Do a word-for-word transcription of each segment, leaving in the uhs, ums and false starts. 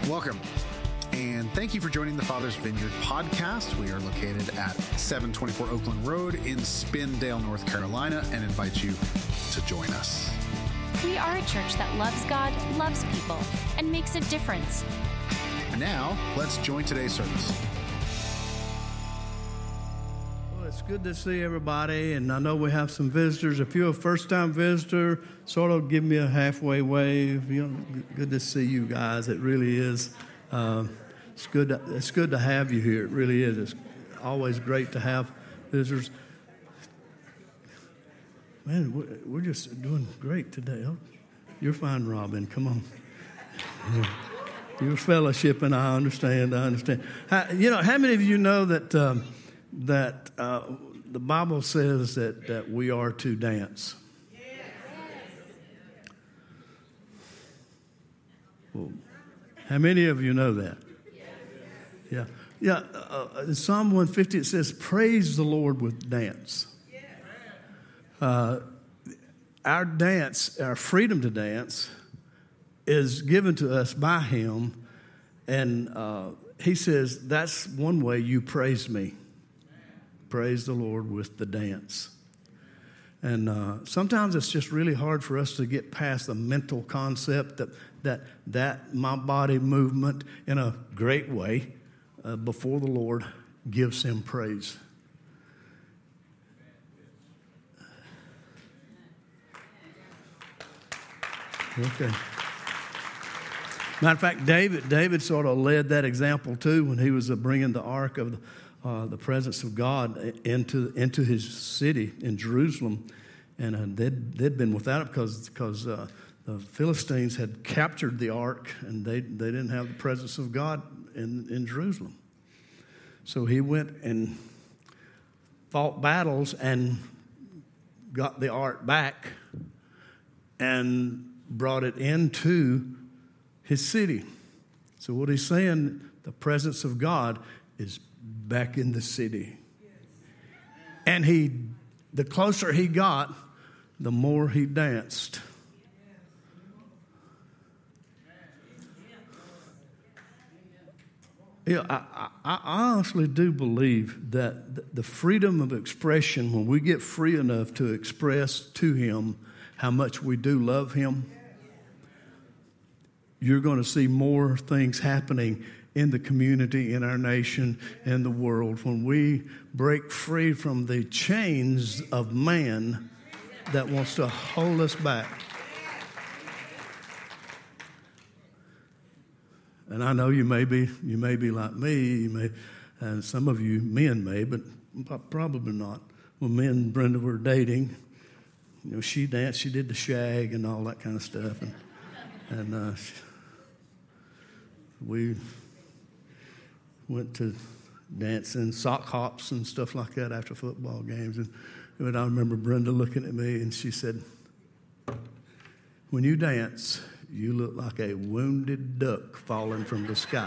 Welcome, and thank you for joining the Father's Vineyard podcast. We are located at seven twenty-four Oakland Road in Spindale, North Carolina, and invite you to join us. We are a church that loves God, loves people, and makes a difference. And now, let's join today's service. Well, it's good to see everybody, and I know we have some visitors. If you're a first-time visitor, sort of give me a halfway wave. You know, good to see you guys. It really is. Uh, it's good. To, it's good to have you here. It really is. It's always great to have visitors. Man, we're just doing great today. Oh, you're fine, Robin. Come on. You're fellowshipping. I understand. I understand. How, you know, how many of you know that um, that uh, the Bible says that, that we are to dance? Well, how many of you know that? Yeah. Yeah. Uh, in Psalm one fifty, it says, praise the Lord with dance. Uh, our dance, our freedom to dance, is given to us by Him. And uh, He says, that's one way you praise me. Praise the Lord with the dance. And uh, sometimes it's just really hard for us to get past the mental concept that that, that my body movement in a great way uh, before the Lord gives Him praise. Okay. Matter of fact, David David sort of led that example too when he was uh, bringing the ark of the, uh, the presence of God into into his city in Jerusalem, and uh, they'd they'd been without it because because uh, the Philistines had captured the ark, and they they didn't have the presence of God in in Jerusalem. So he went and fought battles and got the ark back and brought it into his city. So what he's saying, the presence of God is back in the city. And he, the closer he got, the more he danced. Yeah, I, I, I honestly do believe that the freedom of expression, when we get free enough to express to Him how much we do love Him, you're going to see more things happening in the community, in our nation, in the world. When we break free from the chains of man that wants to hold us back. And I know you may be, you may be like me, you may, and some of you men may, but probably not. When me and Brenda were dating, you know, she danced, she did the shag and all that kind of stuff, and and uh, we went to dancing sock hops and stuff like that after football games. And, and I remember Brenda looking at me, and she said, "When you dance, you look like a wounded duck falling from the sky."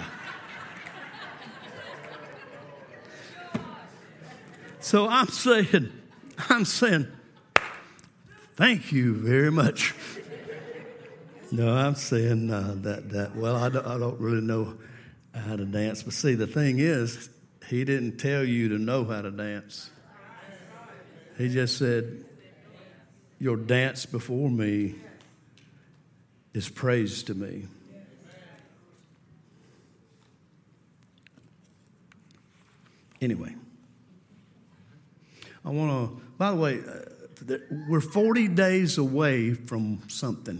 So I'm saying, I'm saying, thank you very much. No, I'm saying uh, that, that, well, I don't, I don't really know how to dance. But see, the thing is, He didn't tell you to know how to dance. He just said, your dance before me is praise to me. Anyway, I want to, by the way, uh, we're forty days away from something.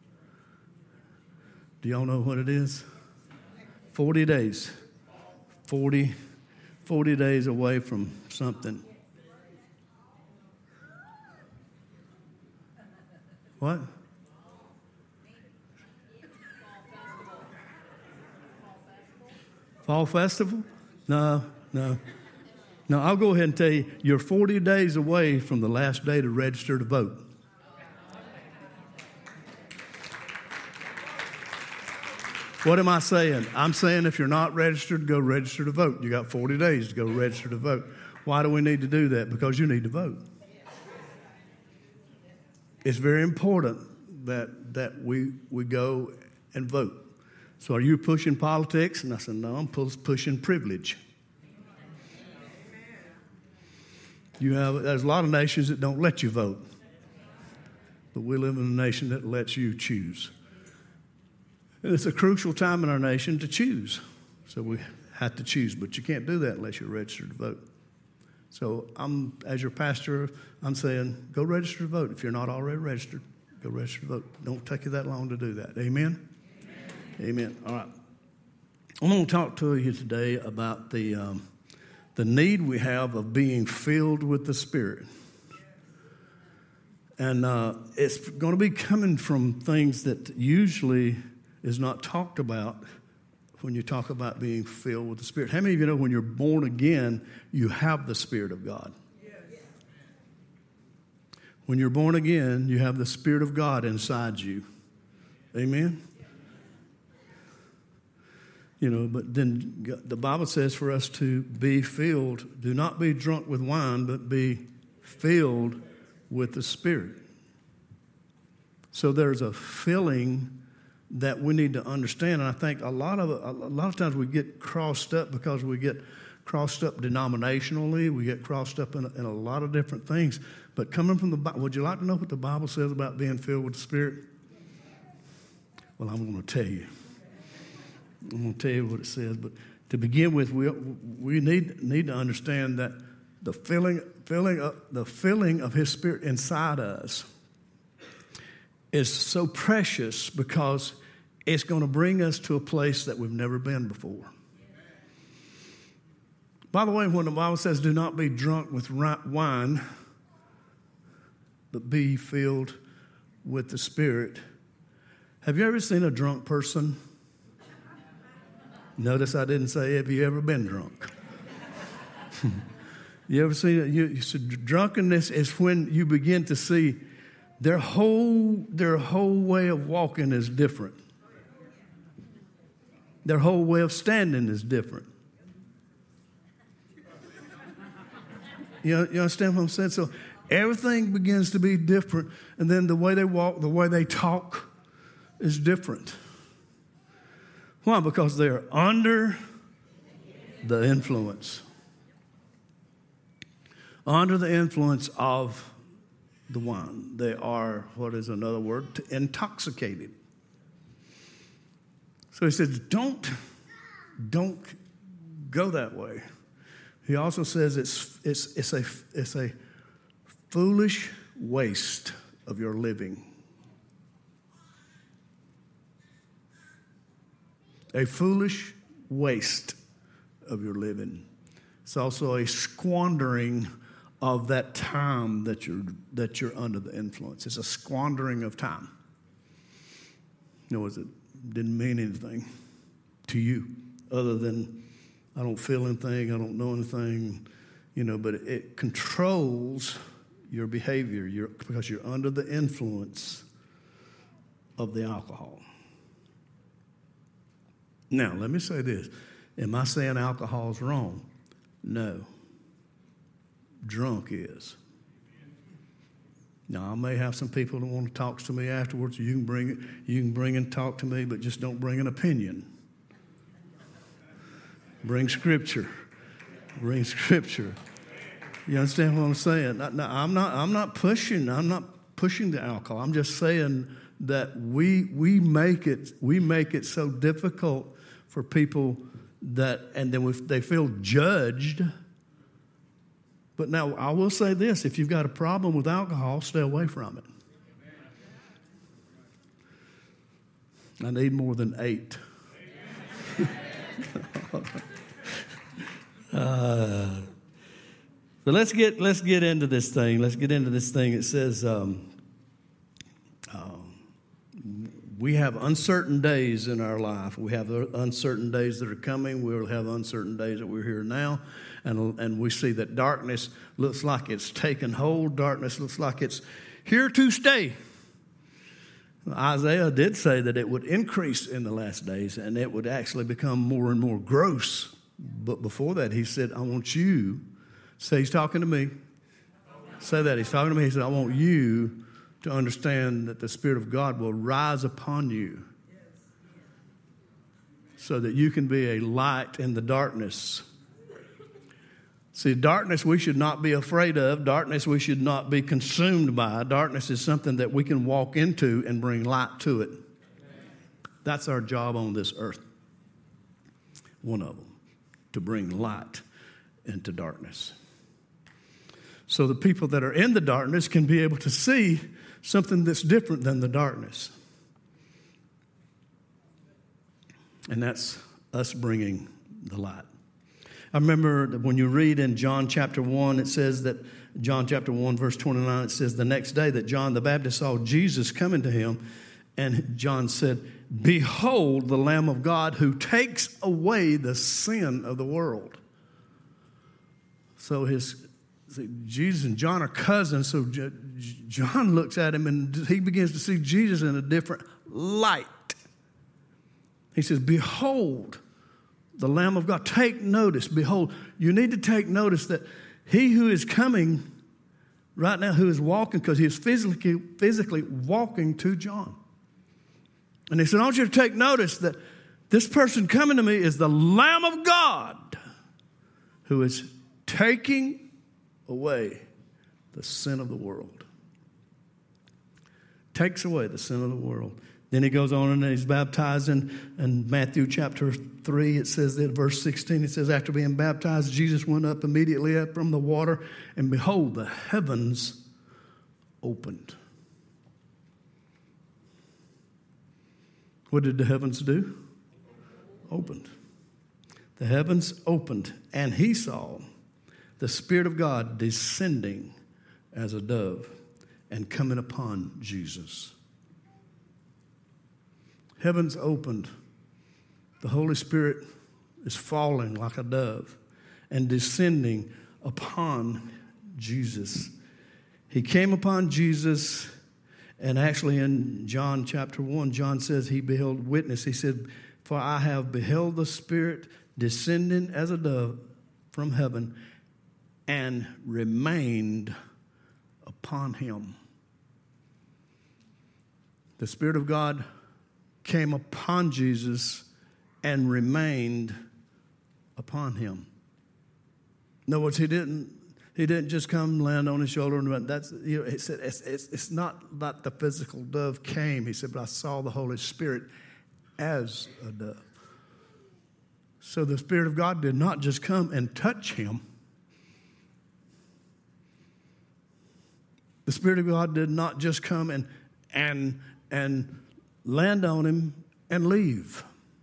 Do y'all know what it is? forty days. forty, forty days away from something. What? Fall festival? No, no. No, I'll go ahead and tell you, you're forty days away from the last day to register to vote. What am I saying? I'm saying if you're not registered, go register to vote. You got forty days to go register to vote. Why do we need to do that? Because you need to vote. It's very important that that we we go and vote. So are you pushing politics? And I said, no, I'm pushing privilege. You have, there's a lot of nations that don't let you vote. But we live in a nation that lets you choose. And it's a crucial time in our nation to choose. So we have to choose, but you can't do that unless you're registered to vote. So I'm, as your pastor, I'm saying, go register to vote. If you're not already registered, go register to vote. Don't take you that long to do that. Amen? Amen. Amen. All right. I'm going to talk to you today about the um, the need we have of being filled with the Spirit. And uh, it's going to be coming from things that usually is not talked about when you talk about being filled with the Spirit. How many of you know when you're born again, you have the Spirit of God? When you're born again, you have the Spirit of God inside you. Amen? You know, but then the Bible says for us to be filled, do not be drunk with wine, but be filled with the Spirit. So there's a filling that we need to understand, and I think a lot of a lot of times we get crossed up because we get crossed up denominationally, we get crossed up in a, in a lot of different things. But coming from the Bible, would you like to know what the Bible says about being filled with the Spirit? Well, I'm going to tell you. I'm going to tell you what it says. But to begin with, we we need need to understand that the filling filling of, the filling of His Spirit inside us is so precious because it's going to bring us to a place that we've never been before. By the way, when the Bible says, do not be drunk with wine, but be filled with the Spirit. Have you ever seen a drunk person? Notice I didn't say, have you ever been drunk? You ever seen it? You, you, so drunkenness is when you begin to see their whole, their whole way of walking is different. Their whole way of standing is different. You, you understand what I'm saying? So everything begins to be different, and then the way they walk, the way they talk is different. Why? Because they're under the influence. Under the influence of the wine. They are, what is another word? Intoxicated. So he says, don't, don't go that way. He also says it's, it's, it's, a, it's a foolish waste of your living. A foolish waste of your living. It's also a squandering of that time that you're that you're under the influence. It's a squandering of time. You know, it didn't mean anything to you other than I don't feel anything, I don't know anything, you know, but it, it controls your behavior you're, because you're under the influence of the alcohol. Now, let me say this. Am I saying alcohol is wrong? No. Drunk is. Now, I may have some people that want to talk to me afterwards. You can bring it. You can bring and talk to me, but just don't bring an opinion. Bring Scripture. Bring Scripture. You understand what I'm saying? Now, I'm not. I'm not pushing. I'm not pushing the alcohol. I'm just saying that we we make it we make it so difficult for people that, and then we, they feel judged. But now, I will say this. If you've got a problem with alcohol, stay away from it. I need more than eight. uh, but let's get let's get into this thing. Let's get into this thing. It says um, um, we have uncertain days in our life. We have uncertain days that are coming. We'll have uncertain days that we're here now. And, and we see that darkness looks like it's taken hold. Darkness looks like it's here to stay. Isaiah did say that it would increase in the last days and it would actually become more and more gross. But before that, he said, I want you, say he's talking to me. Say that, he's talking to me. He said, I want you to understand that the Spirit of God will rise upon you. so that you can be a light in the darkness. See, darkness we should not be afraid of. Darkness we should not be consumed by. Darkness is something that we can walk into and bring light to it. That's our job on this earth. One of them, to bring light into darkness. So the people that are in the darkness can be able to see something that's different than the darkness. And that's us bringing the light. I remember that when you read in John chapter one, it says that, John chapter one, verse twenty-nine, it says the next day that John the Baptist saw Jesus coming to him, and John said, "Behold the Lamb of God who takes away the sin of the world." So his see, Jesus and John are cousins, so J- John looks at him and he begins to see Jesus in a different light. He says, "Behold the Lamb of God." Take notice. Behold, you need to take notice that he who is coming right now, who is walking, because he is physically, physically walking to John. And he said, "I want you to take notice that this person coming to me is the Lamb of God who is taking away the sin of the world." Takes away the sin of the world. Then he goes on and he's baptized in, in Matthew chapter three. It says that verse sixteen, it says, after being baptized, Jesus went up immediately up from the water, and behold, the heavens opened. What did the heavens do? Opened. The heavens opened, and he saw the Spirit of God descending as a dove and coming upon Jesus. Heavens opened. The Holy Spirit is falling like a dove and descending upon Jesus. He came upon Jesus, and actually in John chapter one, John says he beheld witness. He said, "For I have beheld the Spirit descending as a dove from heaven and remained upon him." The Spirit of God came upon Jesus and remained upon him. In other words, he didn't he didn't just come land on his shoulder and run. That's you know, he said it's, it's, it's not that the physical dove came. He said, but I saw the Holy Spirit as a dove. So the Spirit of God did not just come and touch him. The Spirit of God did not just come and and and land on him and leave.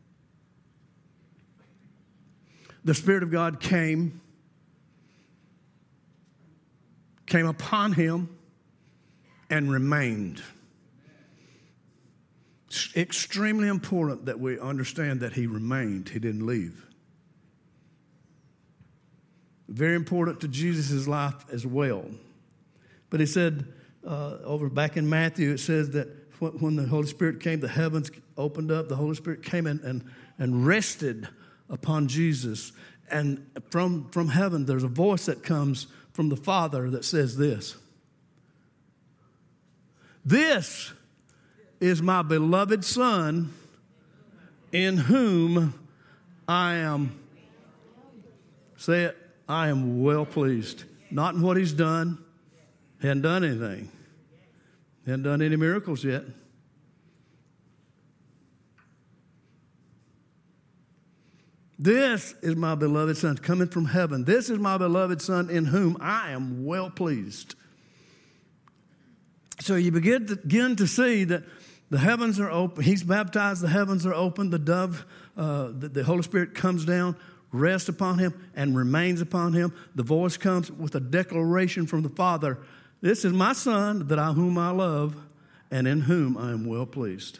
The Spirit of God came, came upon him and remained. It's extremely important that we understand that he remained. He didn't leave. Very important to Jesus' life as well. But he said, uh, over back in Matthew, it says that when the Holy Spirit came, the heavens opened up. The Holy Spirit came in and, and rested upon Jesus. And from, from heaven, there's a voice that comes from the Father that says this: "This is my beloved Son, in whom I am," say it, "I am well pleased." Not in what he's done. He hadn't done anything. He hadn't done any miracles yet. "This is my beloved Son," coming from heaven. "This is my beloved Son, in whom I am well pleased." So you begin to, begin to see that the heavens are open. He's baptized. The heavens are open. The dove, uh, the, the Holy Spirit comes down, rests upon him, and remains upon him. The voice comes with a declaration from the Father: "This is my Son, that I whom I love, and in whom I am well pleased."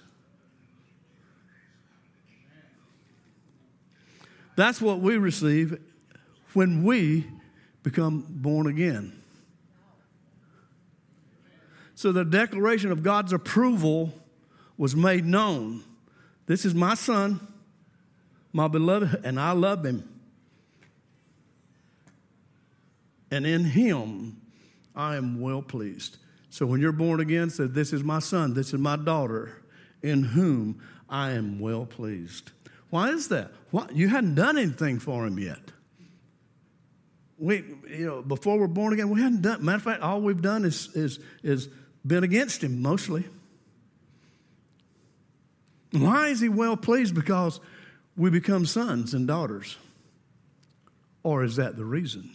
That's what we receive when we become born again. So the declaration of God's approval was made known. This is my Son, my beloved, and I love him. And in him I am well pleased. So when you're born again, say, "This is my son, this is my daughter, in whom I am well pleased." Why is that? Why? You hadn't done anything for him yet. We, you know, before we're born again, we hadn't done. Matter of fact, all we've done is is is been against him mostly. Why is he well pleased? Because we become sons and daughters. Or is that the reason?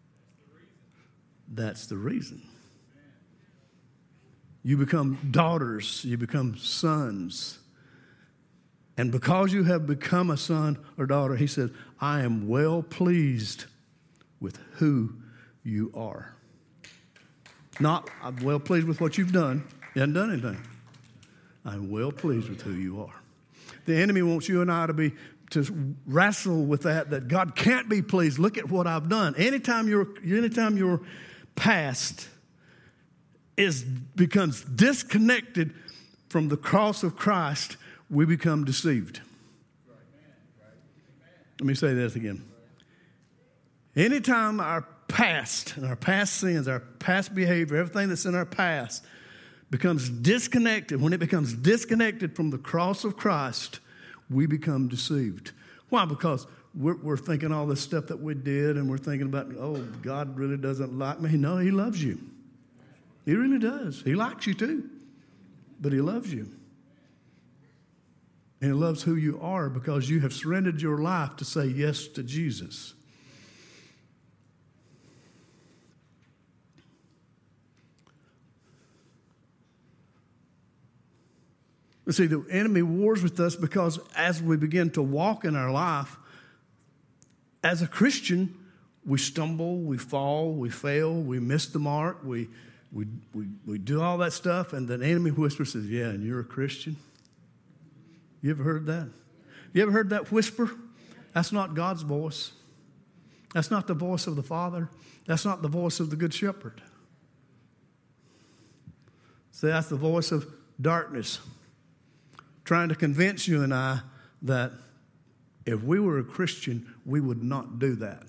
That's the reason. You become daughters, you become sons. And because you have become a son or daughter, he said, I am well pleased with who you are. Not, I'm well pleased with what you've done. You haven't done anything. I'm well pleased with who you are. The enemy wants you and I to be to wrestle with that, that God can't be pleased. Look at what I've done. Anytime your anytime your past is becomes disconnected from the cross of Christ, we become deceived. Let me say this again. Anytime our past and our past sins, our past behavior, everything that's in our past becomes disconnected, when it becomes disconnected from the cross of Christ, we become deceived. Why? Because we're, we're thinking all this stuff that we did, and we're thinking about, oh, God really doesn't like me. No, he loves you. He really does. He likes you too, but he loves you. And he loves who you are because you have surrendered your life to say yes to Jesus. See, the enemy wars with us because as we begin to walk in our life, as a Christian, we stumble, we fall, we fail, we miss the mark, we we we, we do all that stuff, and the enemy whispers, says, yeah, and you're a Christian? You ever heard that? You ever heard that whisper? That's not God's voice. That's not the voice of the Father. That's not the voice of the Good Shepherd. See, that's the voice of darkness, trying to convince you and I that if we were a Christian, we would not do that.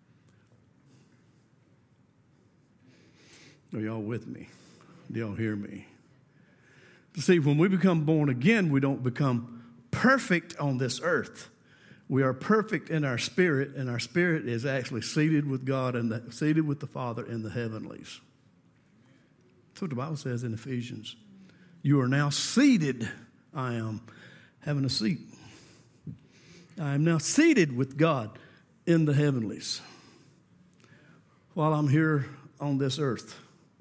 Are y'all with me? Do y'all hear me? See, when we become born again, we don't become perfect on this earth. We are perfect in our spirit, and our spirit is actually seated with God and the, seated with the Father in the heavenlies. That's what the Bible says in Ephesians. You are now seated. I am having a seat. I am now seated with God in the heavenlies while I'm here on this earth.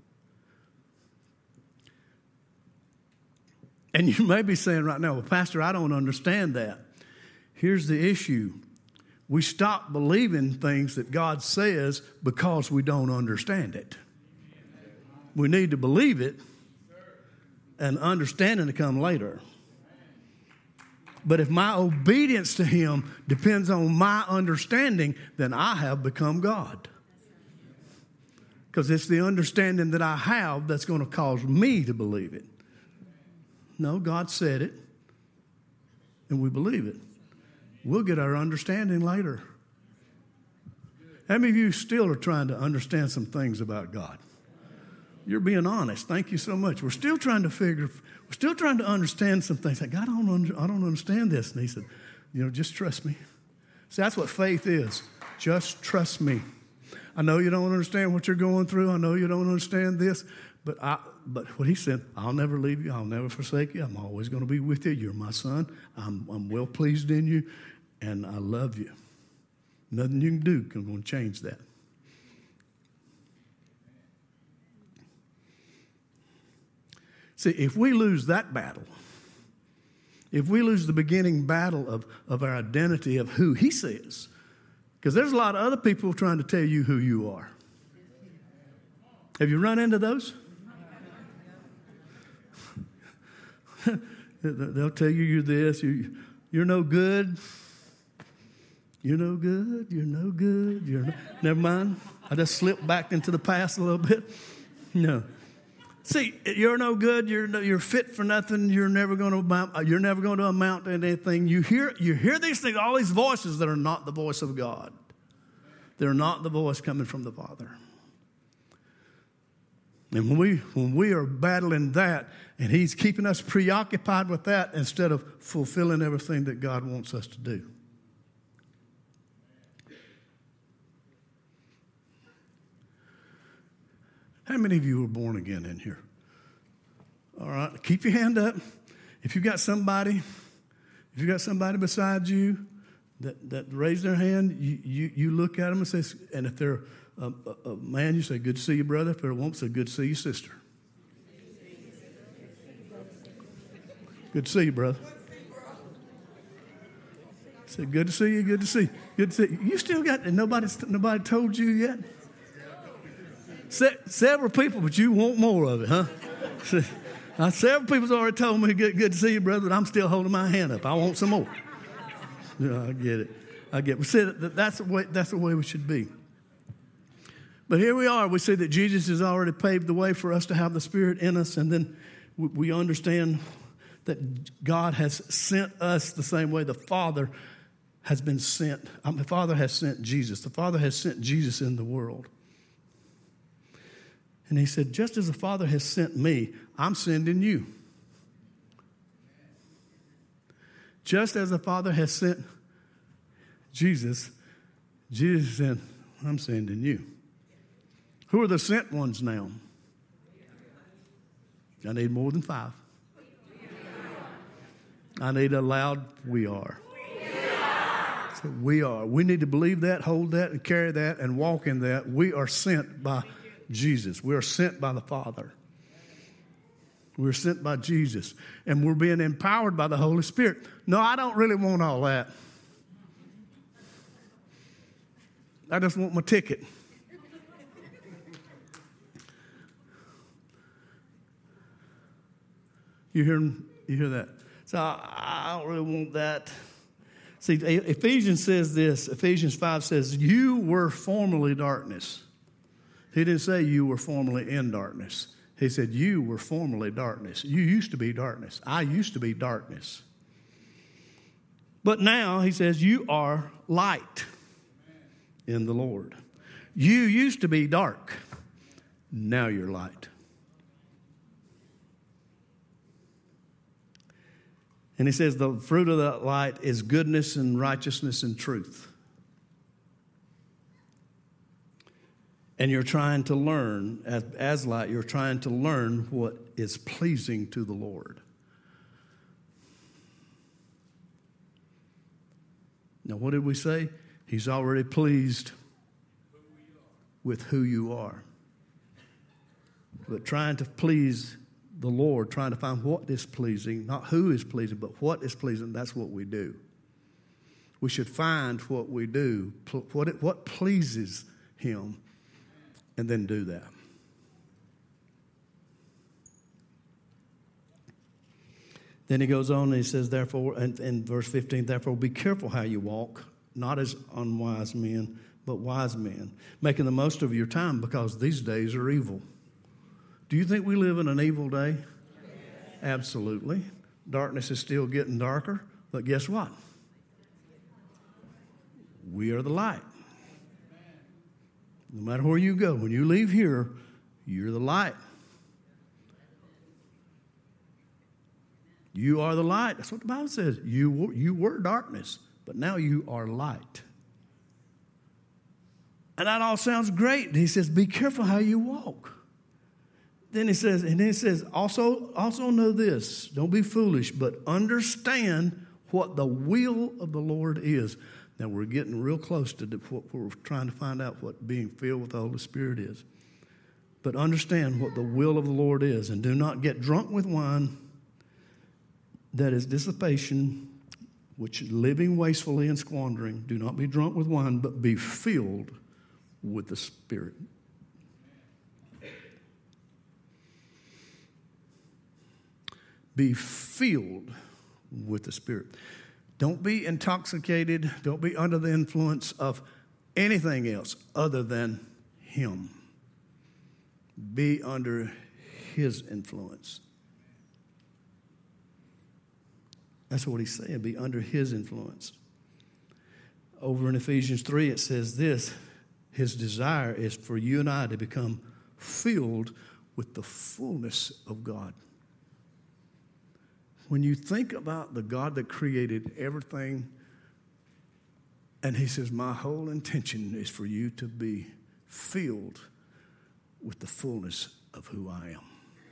And you may be saying right now, well, Pastor, I don't understand that. Here's the issue. We stop believing things that God says because we don't understand it. We need to believe it, and understanding to come later. But if my obedience to him depends on my understanding, then I have become God. Because it's the understanding that I have that's going to cause me to believe it. No, God said it, and we believe it. We'll get our understanding later. How many of you still are trying to understand some things about God? You're being honest. Thank you so much. We're still trying to figure, we're still trying to understand some things. Like, God, I don't, under, I don't understand this. And he said, you know, just trust me. See, that's what faith is. Just trust me. I know you don't understand what you're going through. I know you don't understand this. But I, but what he said, I'll never leave you. I'll never forsake you. I'm always going to be with you. You're my son. I'm, I'm well pleased in you, and I love you. Nothing you can do is going to change that. See, if we lose that battle, if we lose the beginning battle of, of our identity of who he says, because there's a lot of other people trying to tell you who you are. Have you run into those? They'll tell you you're this, you're, you're no good. You're no good, you're no good, you're no, never mind. I just slipped back into the past a little bit. No. See, you're no good, you're no, you're fit for nothing, you're never going to amount, you're never going to amount to anything. You hear you hear these things, all these voices that are not the voice of God. They're not the voice coming from the Father. And when we, when we are battling that, and he's keeping us preoccupied with that instead of fulfilling everything that God wants us to do. How many of you were born again in here? All right, keep your hand up. If you got somebody, if you got somebody beside you that, that raised their hand, you, you, you look at them and say, and if they're a, a, a man, you say, good to see you, brother. If they're a woman, say, good to see you, sister. Good to see you, brother. Say, good to see you, good to see you. Good to see you. You still got, and nobody, nobody told you yet? Se- several people, but you want more of it, huh? Now, several people's already told me, good, good to see you, brother, but I'm still holding my hand up. I want some more. Yeah, I get it. I get it. We said that that's the way, that's the way we should be. But here we are. We see that Jesus has already paved the way for us to have the Spirit in us, and then we understand that God has sent us the same way the Father has been sent. Um, the Father has sent Jesus. The Father has sent Jesus in the world. And he said, just as the Father has sent me, I'm sending you. Just as the Father has sent Jesus, Jesus said, I'm sending you. Who are the sent ones now? I need more than five. I need a loud we are. So we are. We need to believe that, hold that, and carry that, and walk in that. We are sent by Jesus. We are sent by the Father. We're sent by Jesus. And we're being empowered by the Holy Spirit. No, I don't really want all that. I just want my ticket. You hear, you hear that? So I, I don't really want that. See, Ephesians says this. Ephesians five says, you were formerly darkness. He didn't say you were formerly in darkness. He said you were formerly darkness. You used to be darkness. I used to be darkness. But now, he says, you are light in the Lord. You used to be dark. Now you're light. And he says the fruit of that light is goodness and righteousness and truth. And you're trying to learn, as, as light, you're trying to learn what is pleasing to the Lord. Now, what did we say? He's already pleased with who you are. But trying to please the Lord, trying to find what is pleasing, not who is pleasing, but what is pleasing, that's what we do. We should find what we do, what, it, what pleases him, and then do that. Then he goes on and he says, therefore, in, in verse fifteen, therefore be careful how you walk, not as unwise men, but wise men, making the most of your time because these days are evil. Do you think we live in an evil day? Yes. Absolutely. Darkness is still getting darker, but guess what? We are the light. No matter where you go, when you leave here, you're the light. You are the light. That's what the Bible says. You were, you were darkness, but now you are light. And that all sounds great. He says, be careful how you walk. Then he says, and then he says, also, also know this, don't be foolish, but understand what the will of the Lord is. Now, we're getting real close to what we're trying to find out what being filled with the Holy Spirit is. But understand what the will of the Lord is, and do not get drunk with wine, that is dissipation, which is living wastefully and squandering. Do not be drunk with wine, but be filled with the Spirit. Be filled with the Spirit. Don't be intoxicated. Don't be under the influence of anything else other than Him. Be under His influence. That's what he's saying, be under His influence. Over in Ephesians three, it says this, His desire is for you and I to become filled with the fullness of God. When you think about the God that created everything, and he says, my whole intention is for you to be filled with the fullness of who I am.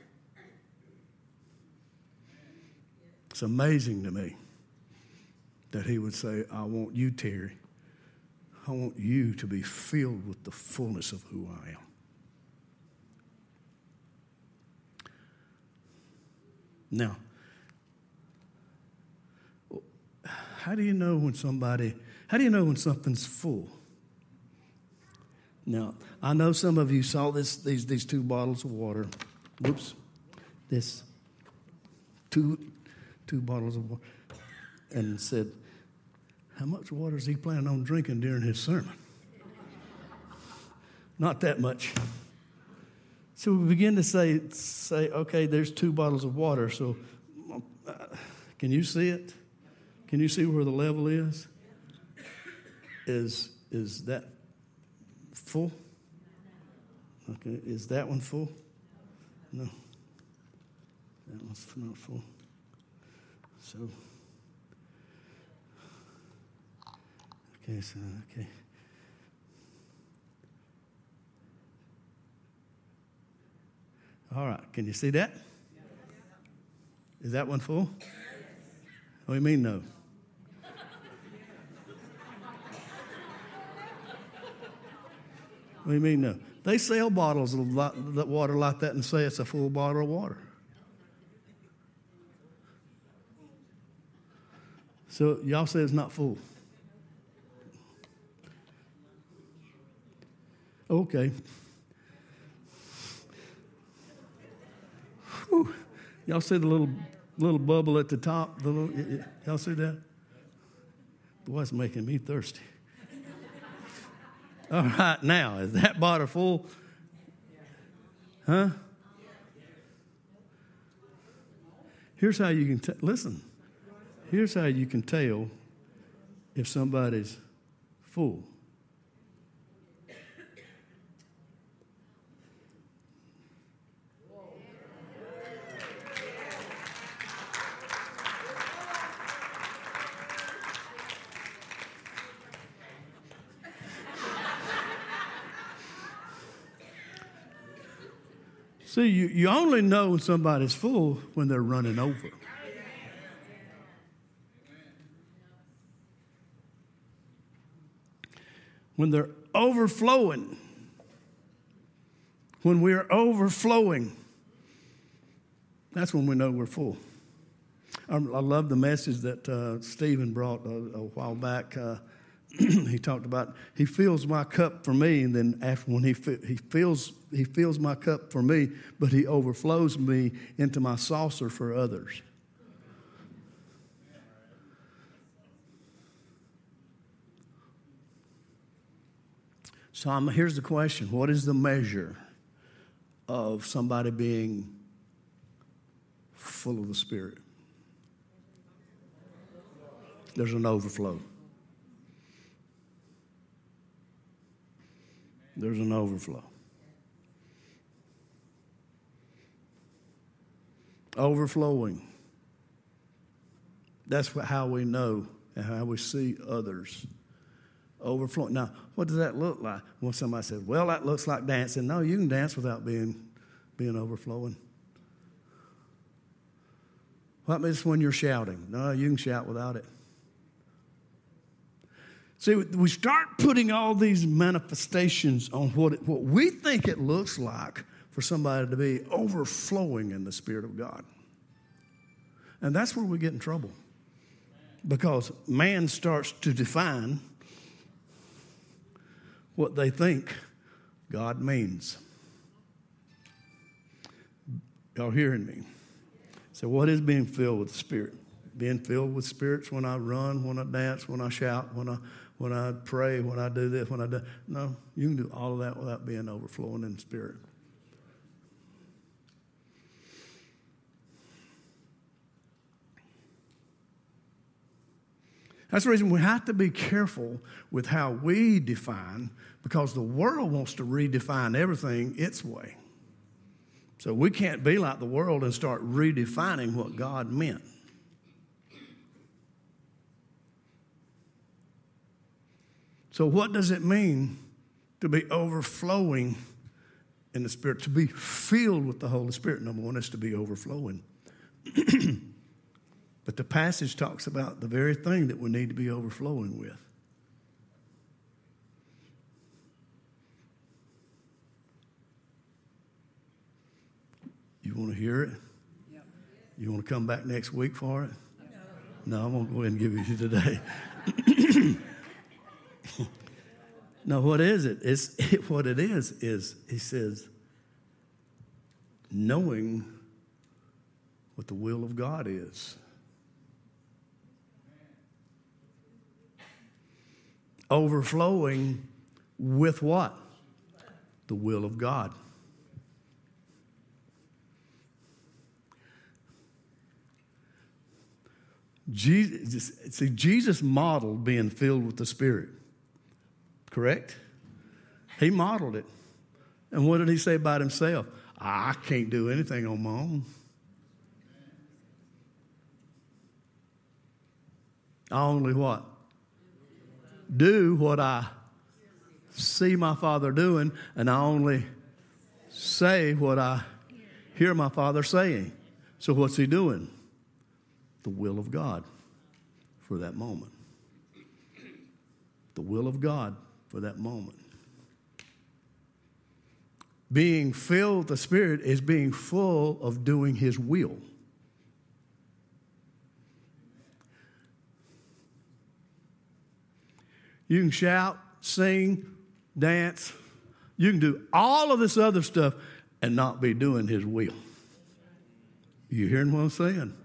It's amazing to me that he would say, I want you, Terry, I want you to be filled with the fullness of who I am. Now, how do you know when somebody, how do you know when something's full? Now, I know some of you saw this, these, these two bottles of water. Whoops. This two, two bottles of water. And said, how much water is he planning on drinking during his sermon? Not that much. So we begin to say, say, okay, there's two bottles of water. So uh, can you see it? Can you see where the level is? Is is that full? Okay, is that one full? No. That one's not full. So, okay, so, okay. All right, can you see that? Is that one full? What do you mean no? What do you mean no? They sell bottles of water like that and say it's a full bottle of water. So y'all say it's not full. Okay. Whew. Y'all see the little little bubble at the top? The little, y'all see that? Boy, it's making me thirsty. All right, now, is that bottle full? Huh? Here's how you can, t- listen, here's how you can tell if somebody's full. See, you, you only know when somebody's full when they're running over. When they're overflowing. When we're overflowing, that's when we know we're full. I, I love the message that uh, Stephen brought a, a while back. Uh, he talked about, he fills my cup for me, and then after when he he fills he fills my cup for me, but he overflows me into my saucer for others. So I'm, here's the question: what is the measure of somebody being full of the Spirit? There's an overflow. There's an overflow. Overflowing. That's what, how we know and how we see others. Overflowing. Now, what does that look like? When somebody says, well, that looks like dancing. No, you can dance without being, being overflowing. What means when you're shouting? No, you can shout without it. See, we start putting all these manifestations on what it, what we think it looks like for somebody to be overflowing in the Spirit of God. And that's where we get in trouble. Because man starts to define what they think God means. Y'all hearing me? So what is being filled with the Spirit? Being filled with spirits when I run, when I dance, when I shout, when I when I pray, when I do this, when I do... No, you can do all of that without being overflowing in the Spirit. That's the reason we have to be careful with how we define, because the world wants to redefine everything its way. So we can't be like the world and start redefining what God meant. So what does it mean to be overflowing in the Spirit? To be filled with the Holy Spirit, number one, is to be overflowing. But the passage talks about the very thing that we need to be overflowing with. You want to hear it? Yep. You want to come back next week for it? No, no I'm going to go ahead and give it to you today. No, what is it? It's, it? What it is, is he says, knowing what the will of God is. Overflowing with what? The will of God. Jesus, see, Jesus modeled being filled with the Spirit. Correct? He modeled it. And what did he say about himself? I can't do anything on my own. I only what? Do what I see my Father doing, and I only say what I hear my Father saying. So what's he doing? The will of God for that moment. The will of God for that moment. Being filled with the Spirit is being full of doing his will. You can shout, sing, dance. You can do all of this other stuff and not be doing his will. You hearing what I'm saying?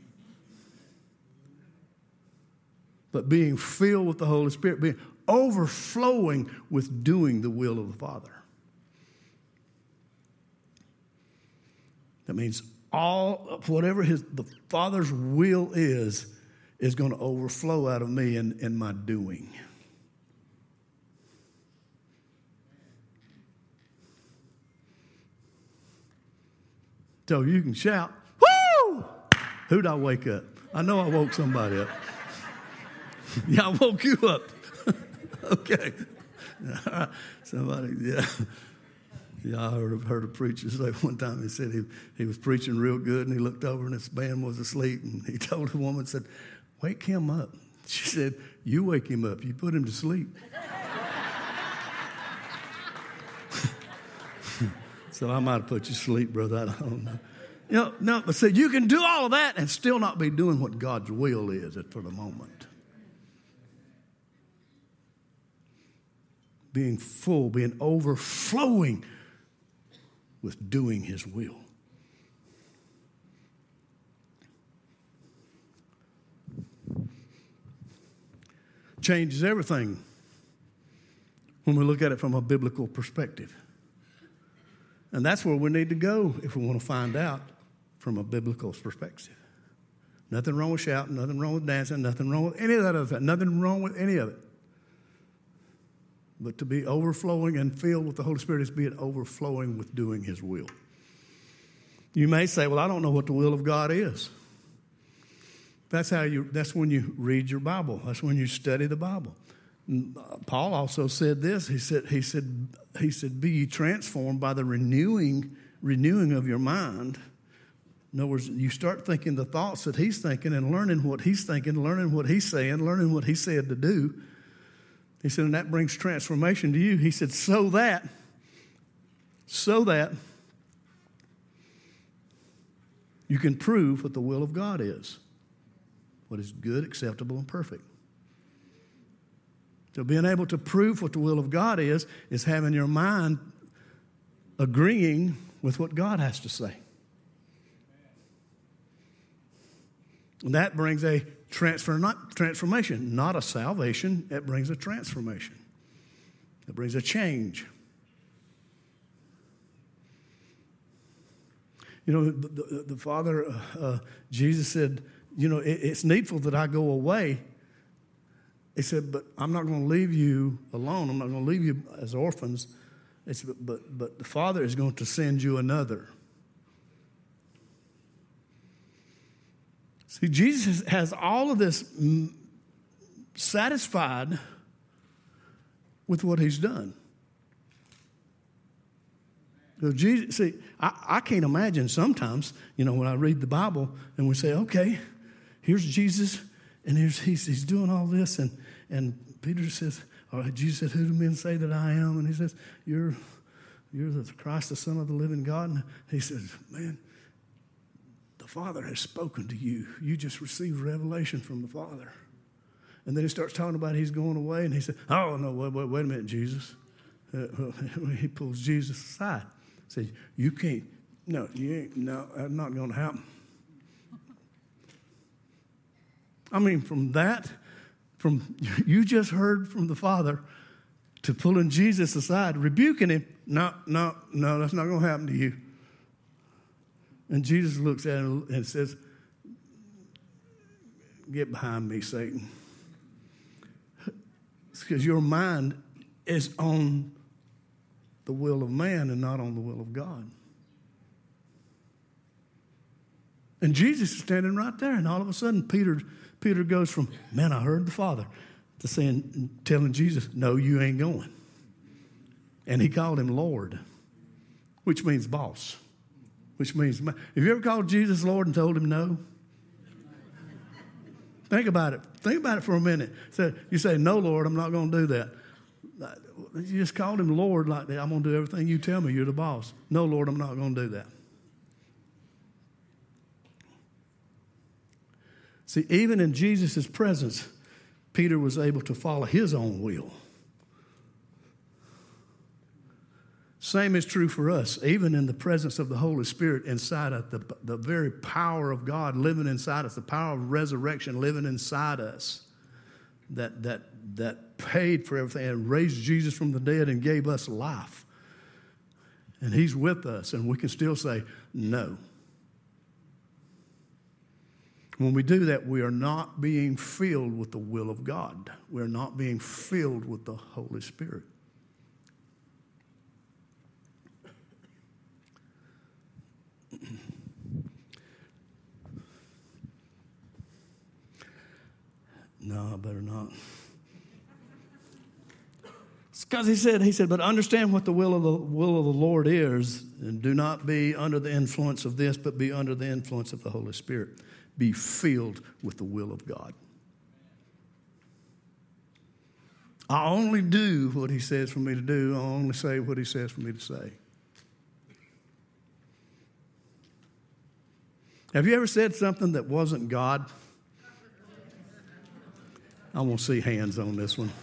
But being filled with the Holy Spirit, being overflowing with doing the will of the Father. That means all, whatever his, the Father's will is, is going to overflow out of me in, in my doing. So you can shout, woo! Who'd I wake up? I know I woke somebody up. Yeah, I woke you up. Okay. Somebody, yeah. Yeah, I heard, heard a preacher say one time, he said he, he was preaching real good, and he looked over and this man was asleep, and he told the woman, said, wake him up. She said, you wake him up. You put him to sleep. So I might have put you to sleep, brother. I don't know. You know, no, but see, you can do all of that and still not be doing what God's will is for the moment. Being full, being overflowing with doing his will. Changes everything when we look at it from a biblical perspective. And that's where we need to go if we want to find out from a biblical perspective. Nothing wrong with shouting, nothing wrong with dancing, nothing wrong with any of that other stuff, nothing wrong with any of it. But to be overflowing and filled with the Holy Spirit is being overflowing with doing his will. You may say, well, I don't know what the will of God is. That's how you. That's when you read your Bible. That's when you study the Bible. Paul also said this. He said, he said, he said, be ye transformed by the renewing, renewing of your mind. In other words, you start thinking the thoughts that he's thinking and learning what he's thinking, learning what he's saying, learning what he said to do. He said, and that brings transformation to you. He said, so that, so that you can prove what the will of God is, what is good, acceptable, and perfect. So being able to prove what the will of God is, is having your mind agreeing with what God has to say. And that brings a transfer, not transformation, not a salvation. It brings a transformation. It brings a change. You know, the, the, the Father, uh, Jesus said, you know, it, it's needful that I go away. He said, but I'm not going to leave you alone. I'm not going to leave you as orphans. He said, but, but the Father is going to send you another. See, Jesus has all of this satisfied with what he's done. So Jesus, see, I, I can't imagine sometimes, you know, when I read the Bible and we say, okay, here's Jesus, and here's he's, he's doing all this, and, and Peter says, all right, Jesus said, who do men say that I am? And he says, you're, you're the Christ, the Son of the living God. And he says, man, the Father has spoken to you. You just received revelation from the Father. And then he starts talking about he's going away, and he said, oh, no, wait, wait, wait a minute, Jesus. Uh, he pulls Jesus aside. Says, you can't, no, you ain't, no, that's not going to happen. I mean, from that, from you just heard from the Father to pulling Jesus aside, rebuking him, no, no, no, that's not going to happen to you. And Jesus looks at him and says, get behind me, Satan. It's because your mind is on the will of man and not on the will of God. And Jesus is standing right there, and all of a sudden Peter Peter goes from, man, I heard the Father, to saying, telling Jesus, no, you ain't going. And he called him Lord, which means boss, which means, have you ever called Jesus Lord and told him no? Think about it. Think about it for a minute. So you say, no, Lord, I'm not going to do that. You just called him Lord like that. I'm going to do everything you tell me. You're the boss. No, Lord, I'm not going to do that. See, even in Jesus' presence, Peter was able to follow his own will. Same is true for us. Even in the presence of the Holy Spirit inside us, the, the very power of God living inside us, the power of resurrection living inside us, that, that, that paid for everything and raised Jesus from the dead and gave us life. And he's with us, and we can still say no. When we do that, we are not being filled with the will of God. We're not being filled with the Holy Spirit. No, I better not. It's because he said, he said, but understand what the will of the will of the Lord is, and do not be under the influence of this, but be under the influence of the Holy Spirit. Be filled with the will of God. I only do what he says for me to do. I only say what he says for me to say. Have you ever said something that wasn't God? I won't see hands on this one.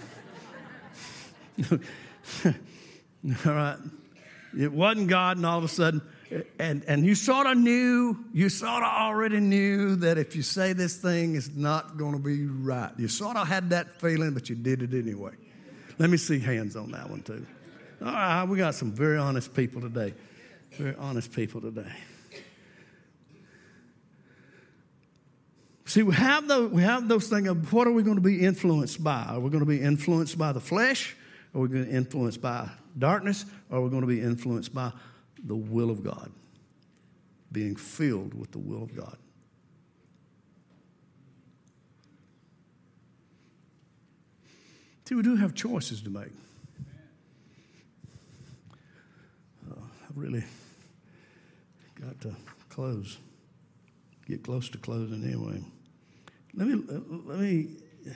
All right. It wasn't God, and all of a sudden, and, and you sort of knew, you sort of already knew that if you say this thing, it's not going to be right. You sort of had that feeling, but you did it anyway. Let me see hands on that one, too. All right, we got some very honest people today. Very honest people today. See, we have those, we have those things of what are we going to be influenced by? Are we going to be influenced by the flesh? Are we going to be influenced by darkness? Or are we going to be influenced by the will of God? Being filled with the will of God. See, we do have choices to make. Uh, I've really got to close. Get close to closing anyway. Let me, let me,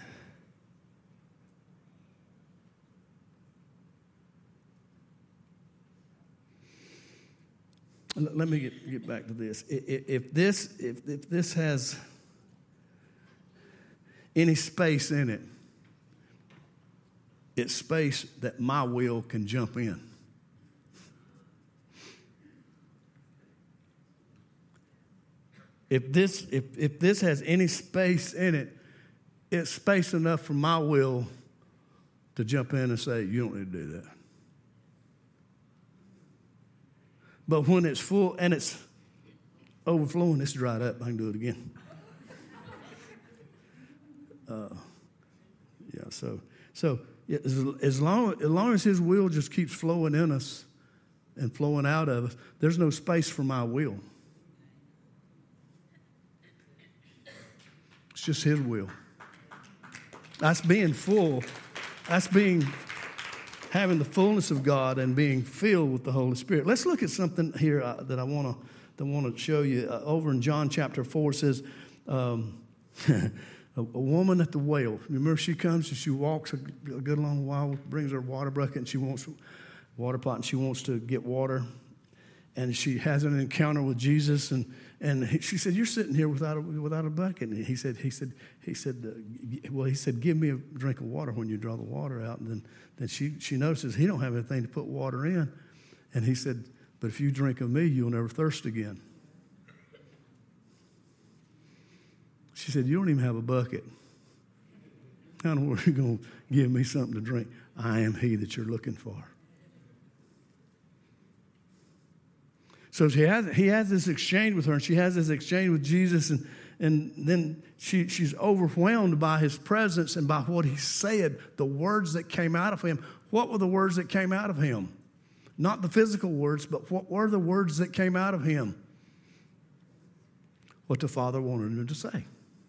let me get, get back to this. If this, if, if this has any space in it, it's space that my will can jump in. If this, if, if this has any space in it, it's space enough for my will to jump in and say, you don't need to do that. But when it's full and it's overflowing, it's dried up. I can do it again. Uh, yeah, so so as, as long as long as His will just keeps flowing in us and flowing out of us, there's no space for my will. It's just his will. That's being full. That's being, having the fullness of God and being filled with the Holy Spirit. Let's look at something here uh, that I want to that I want to show you. Uh, over in John chapter four, it says, um, a, a woman at the well. Remember, she comes and she walks a, a good long while, brings her water bucket, and she wants water pot, and she wants to get water. And she has an encounter with Jesus, and and he, she said, "You're sitting here without a, without a bucket." And he said, "He said, he said, uh, well, he said, give me a drink of water when you draw the water out." And then then she she notices he don't have anything to put water in, and he said, "But if you drink of me, you'll never thirst again." She said, "You don't even have a bucket. How in the world are you going to give me something to drink? I am he that you're looking for." So she has, he has this exchange with her, and she has this exchange with Jesus, and, and then she, she's overwhelmed by his presence and by what he said, the words that came out of him. What were the words that came out of him? Not the physical words, but what were the words that came out of him? What the Father wanted him to say.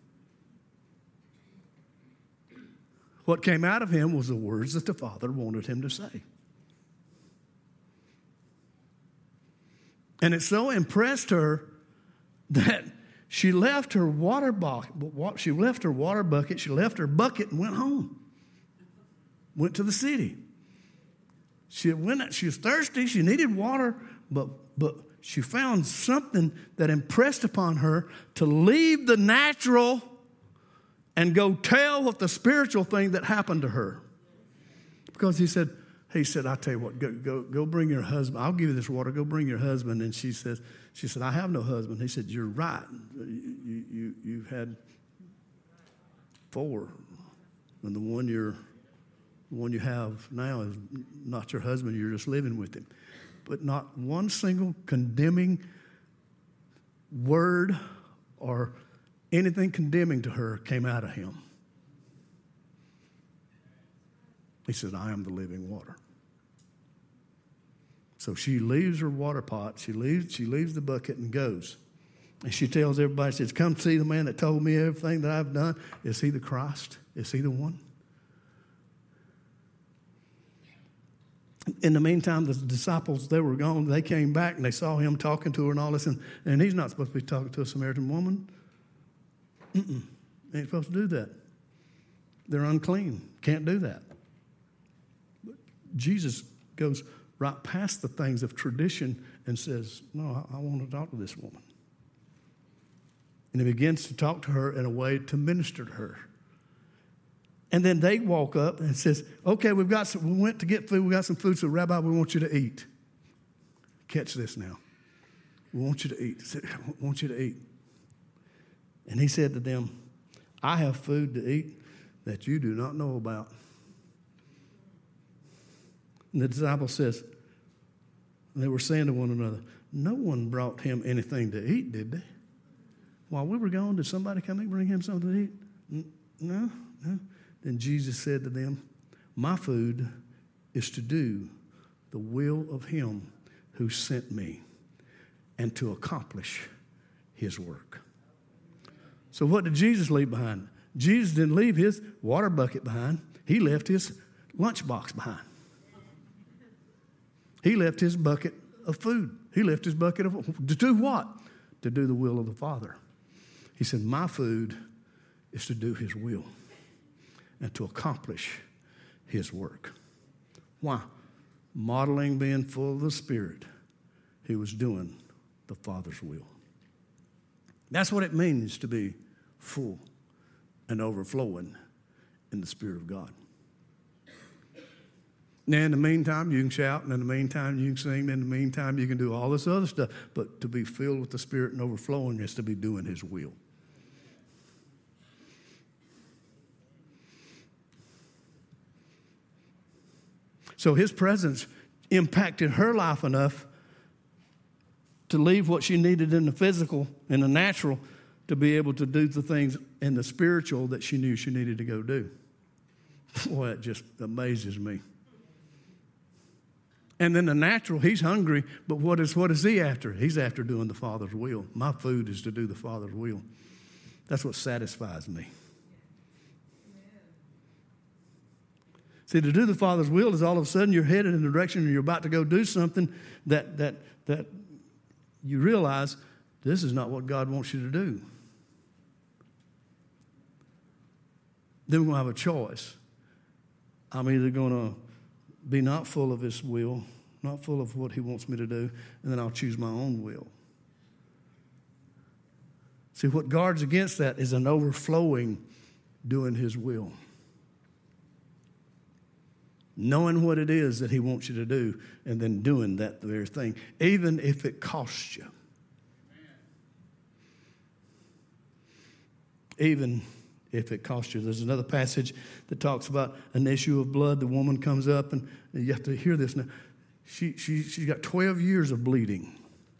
What came out of him was the words that the Father wanted him to say. And it so impressed her that she left her water bucket, she left her water bucket, she left her bucket and went home. Went to the city. She went, she was thirsty, she needed water, but but she found something that impressed upon her to leave the natural and go tell what the spiritual thing that happened to her. Because he said, He said, "I tell you what, go, go go bring your husband. I'll give you this water. Go bring your husband." And she says, "She said, I have no husband." He said, "You're right. You you you've had four, and the one you're the one you have now is not your husband. You're just living with him." But not one single condemning word or anything condemning to her came out of him. He said, "I am the living water." So she leaves her water pot, she leaves, she leaves the bucket and goes. And she tells everybody, she says, "Come see the man that told me everything that I've done. Is he the Christ? Is he the one?" In the meantime, the disciples, they were gone. They came back and they saw him talking to her and all this. And, and he's not supposed to be talking to a Samaritan woman. Mm-mm. They ain't supposed to do that. They're unclean. Can't do that. But Jesus goes right past the things of tradition and says, "No, I, I want to talk to this woman." And he begins to talk to her in a way to minister to her. And then they walk up and says, "Okay, we've got some, we went to get food. We got some food, so Rabbi, we want you to eat." Catch this now. "We want you to eat." "I want you to eat." And he said to them, "I have food to eat that you do not know about." And the disciple says, they were saying to one another, "No one brought him anything to eat, did they? While we were gone, did somebody come and bring him something to eat?" No, no. Then Jesus said to them, "My food is to do the will of him who sent me and to accomplish his work." So what did Jesus leave behind? Jesus didn't leave his water bucket behind. He left his lunchbox behind. He left his bucket of food. He left his bucket of, to do what? To do the will of the Father. He said, "My food is to do his will and to accomplish his work." Why? Modeling being full of the Spirit, he was doing the Father's will. That's what it means to be full and overflowing in the Spirit of God. Now, in the meantime, you can shout, and in the meantime, you can sing, and in the meantime, you can do all this other stuff. But to be filled with the Spirit and overflowing is to be doing his will. So his presence impacted her life enough to leave what she needed in the physical and the natural to be able to do the things in the spiritual that she knew she needed to go do. Boy, it just amazes me. And then the natural, he's hungry, but what is what is he after? He's after doing the Father's will. My food is to do the Father's will. That's what satisfies me. See, to do the Father's will is all of a sudden you're headed in the direction and you're about to go do something that that that you realize this is not what God wants you to do. Then we're going to have a choice. I'm either going to be not full of His will, not full of what He wants me to do, and then I'll choose my own will. See, what guards against that is an overflowing doing His will. Knowing what it is that He wants you to do and then doing that very thing, even if it costs you. Even if it costs you. There's another passage that talks about an issue of blood. The woman comes up, and you have to hear this now. She, she, she's got twelve years of bleeding.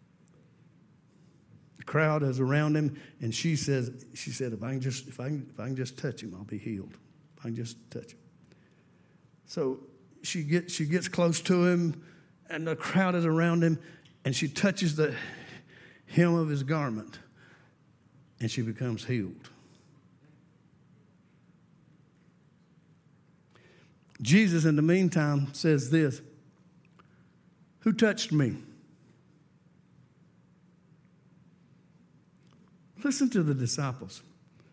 The crowd is around him, and she says, she said, if I can just, if I can, if I can just touch him, I'll be healed. If I can just touch him. So she gets she gets close to him, and the crowd is around him, and she touches the hem of his garment, and she becomes healed. Jesus, in the meantime, says this, who touched me? Listen to the disciples.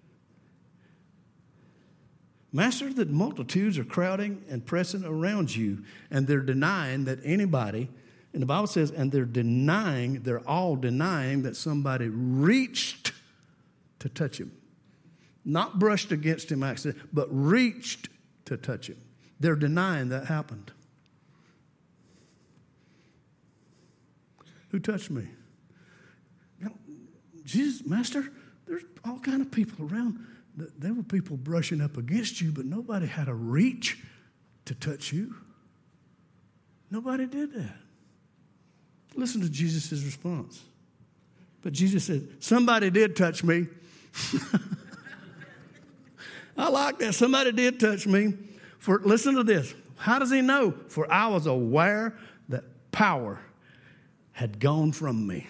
Master, the multitudes are crowding and pressing around you, and they're denying that anybody, and the Bible says, and they're denying, they're all denying that somebody reached to touch him. Not brushed against him accidentally, but reached to touch him. They're denying that happened. Who touched me? Jesus, Master, there's all kind of people around. There were people brushing up against you, but nobody had a reach to touch you. Nobody did that. Listen to Jesus' response. But Jesus said, somebody did touch me. I like that. Somebody did touch me. For listen to this. How does he know? For I was aware that power had gone from me.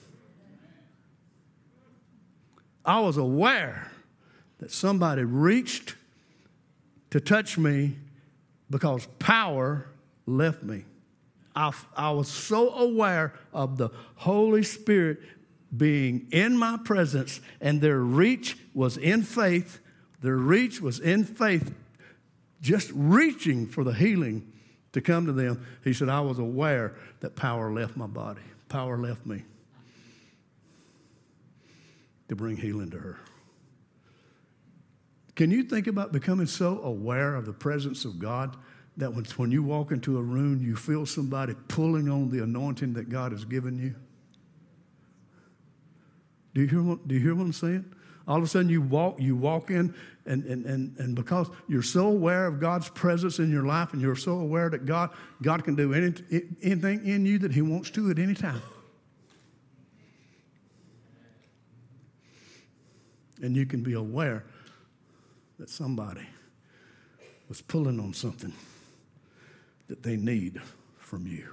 I was aware that somebody reached to touch me because power left me. I, I was so aware of the Holy Spirit being in my presence, and their reach was in faith. Their reach was in faith, just reaching for the healing to come to them. He said, I was aware that power left my body. Power left me to bring healing to her. Can you think about becoming so aware of the presence of God that when, when you walk into a room, you feel somebody pulling on the anointing that God has given you? Do you hear what, do you hear what I'm saying? All of a sudden you walk, you walk in, and, and, and, and because you're so aware of God's presence in your life, and you're so aware that God, God can do any, anything in you that he wants to at any time. And you can be aware that somebody was pulling on something that they need from you.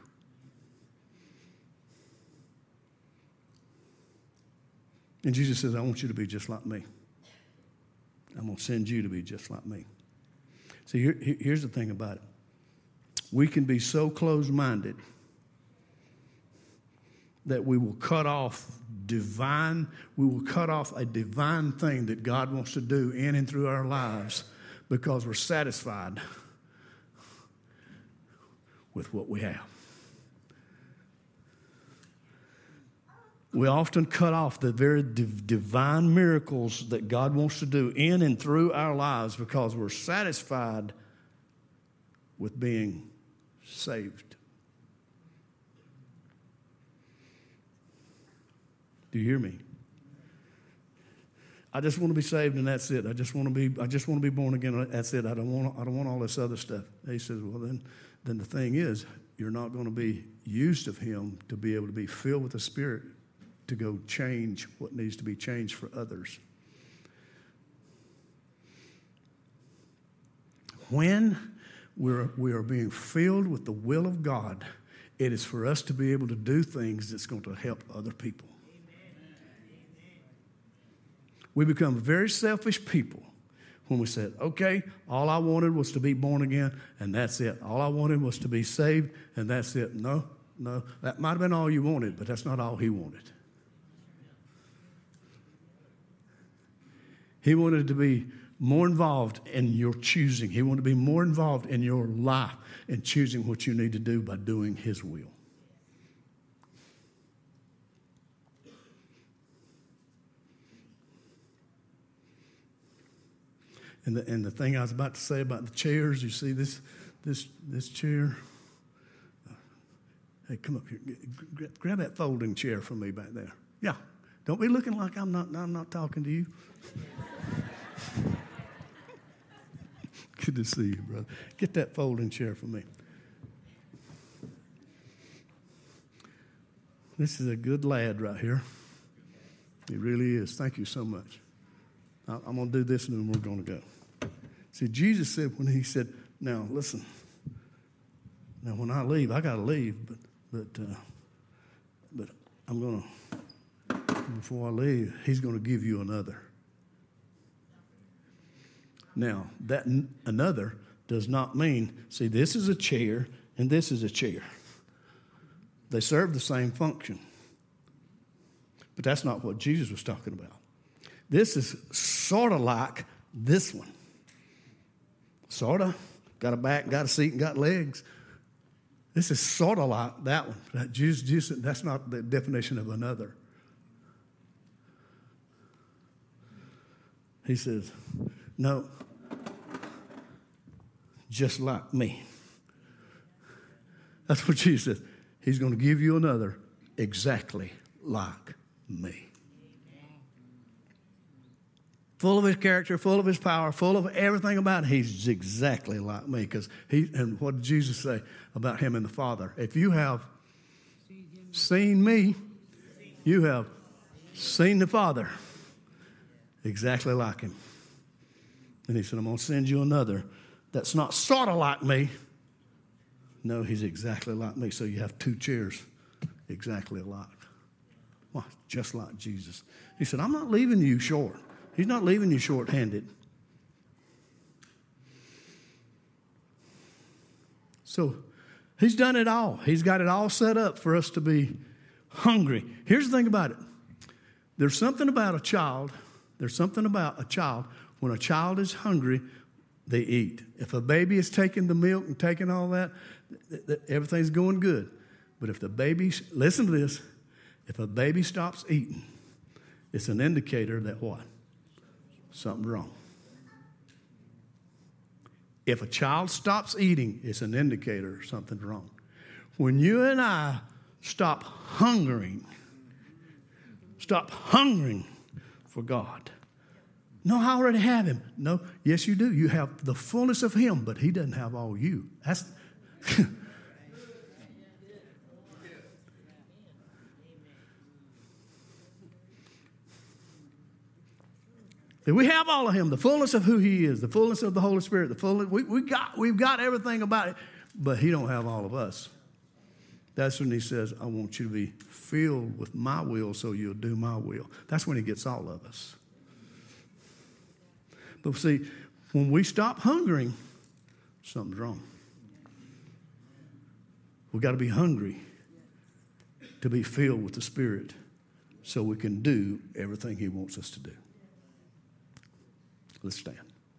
And Jesus says, I want you to be just like me. I'm going to send you to be just like me. See, here, here's the thing about it. We can be so closed-minded that we will cut off divine, we will cut off a divine thing that God wants to do in and through our lives because we're satisfied with what we have. We often cut off the very div- divine miracles that God wants to do in and through our lives because we're satisfied with being saved. Do you hear me? I just want to be saved and that's it. I just want to be I just want to be born again. That's it. I don't want I don't want all this other stuff. He says, well then then the thing is, you're not going to be used of him to be able to be filled with the Spirit to go change what needs to be changed for others. When we're, we are being filled with the will of God, it is for us to be able to do things that's going to help other people. We become very selfish people when we said, okay, all I wanted was to be born again, and that's it. All I wanted was to be saved, and that's it. No, no, that might have been all you wanted, but that's not all he wanted. He wanted to be more involved in your choosing. He wanted to be more involved in your life and choosing what you need to do by doing his will. And the, and the thing I was about to say about the chairs, you see this this this chair? Hey, come up here. Grab, grab that folding chair for me back there. Yeah. Don't be looking like I'm not I'm not talking to you. Good to see you, brother. Get that folding chair for me. This is a good lad right here. He really is. Thank you so much. I'm going to do this and then we're going to go. See, Jesus said when he said, now listen, now when I leave, I got to leave, but but uh, but I'm going to, before I leave, he's going to give you another. Now, that n- another does not mean, see, this is a chair and this is a chair. They serve the same function. But that's not what Jesus was talking about. This is sort of like this one. Sort of. Got a back, got a seat, and got legs. This is sort of like that one. That Jesus, Jesus, that's not the definition of another. He says, no, just like me. That's what Jesus says. He's going to give you another exactly like me. Full of his character, full of his power, full of everything about him. He's exactly like me. Because he, and what did Jesus say about him and the Father? If you have seen me, you have seen the Father. Exactly like him. And he said, I'm going to send you another that's not sort of like me. No, he's exactly like me. So you have two chairs exactly alike. Well, just like Jesus. He said, I'm not leaving you short. He's not leaving you short-handed. So he's done it all. He's got it all set up for us to be hungry. Here's the thing about it. There's something about a child. There's something about a child. When a child is hungry, they eat. If a baby is taking the milk and taking all that, th- th- everything's going good. But if the baby, listen to this, if a baby stops eating, it's an indicator that what? Something's wrong. If a child stops eating, it's an indicator something's wrong. When you and I stop hungering, stop hungering for God. No, I already have him. No, yes, you do. You have the fullness of him, but he doesn't have all you. That's we have all of him, the fullness of who he is, the fullness of the Holy Spirit, the fullness. We, we got, we've got everything about it, but he don't have all of us. That's when he says, I want you to be filled with my will so you'll do my will. That's when he gets all of us. But see, when we stop hungering, something's wrong. We've got to be hungry to be filled with the Spirit so we can do everything he wants us to do. Let's stand.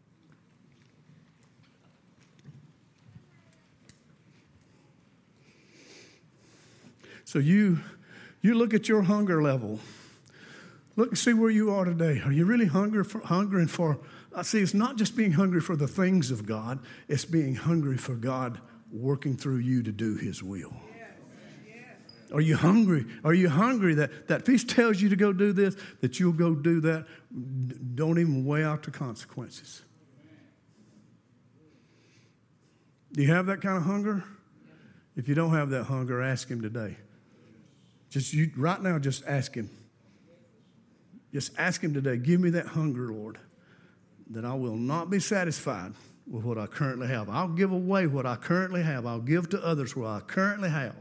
So you, you look at your hunger level. Look and see where you are today. Are you really hungry for, hungering for, I see it's not just being hungry for the things of God, it's being hungry for God working through you to do his will. Are you hungry? Are you hungry that, that if he tells you to go do this, that you'll go do that? Don't even weigh out the consequences. Do you have that kind of hunger? If you don't have that hunger, ask him today. Just you, right now, just ask him. Just ask him today, give me that hunger, Lord, that I will not be satisfied with what I currently have. I'll give away what I currently have. I'll give to others what I currently have,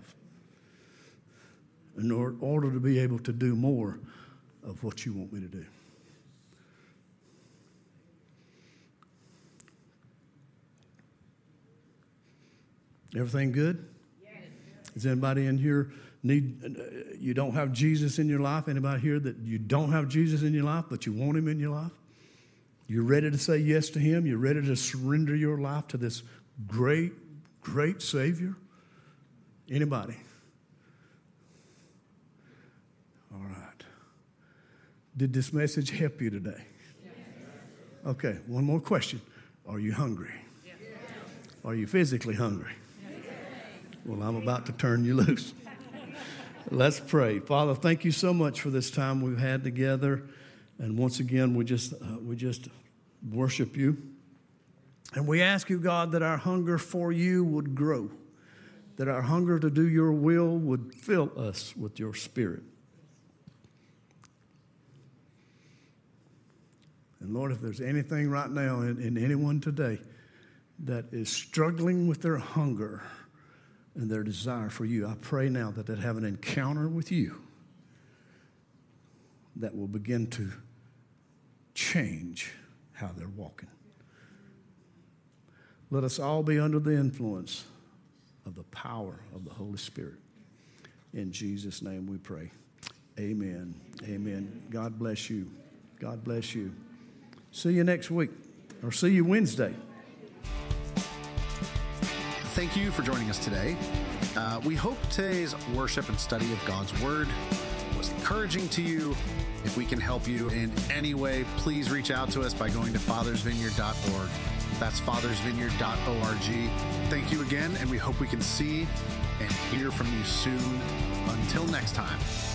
in order to be able to do more of what you want me to do. Everything good? Yes. Is anybody in here need, uh, you don't have Jesus in your life? Anybody here that you don't have Jesus in your life, but you want him in your life? You're ready to say yes to him? You're ready to surrender your life to this great, great Savior? Anybody? All right. Did this message help you today? Yes. Okay, one more question. Are you hungry? Yes. Are you physically hungry? Yes. Well, I'm about to turn you loose. Let's pray. Father, thank you so much for this time we've had together. And once again, we just uh, we just worship you. And we ask you, God, that our hunger for you would grow, that our hunger to do your will would fill us with your Spirit. And Lord, if there's anything right now in, in anyone today that is struggling with their hunger and their desire for you, I pray now that they'd have an encounter with you that will begin to change how they're walking. Let us all be under the influence of the power of the Holy Spirit. In Jesus' name we pray. Amen. Amen. God bless you. God bless you. See you next week, or see you Wednesday. Thank you for joining us today. Uh, we hope today's worship and study of God's Word was encouraging to you. If we can help you in any way, please reach out to us by going to fathers vineyard dot org. That's fathers vineyard dot org. Thank you again, and we hope we can see and hear from you soon. Until next time.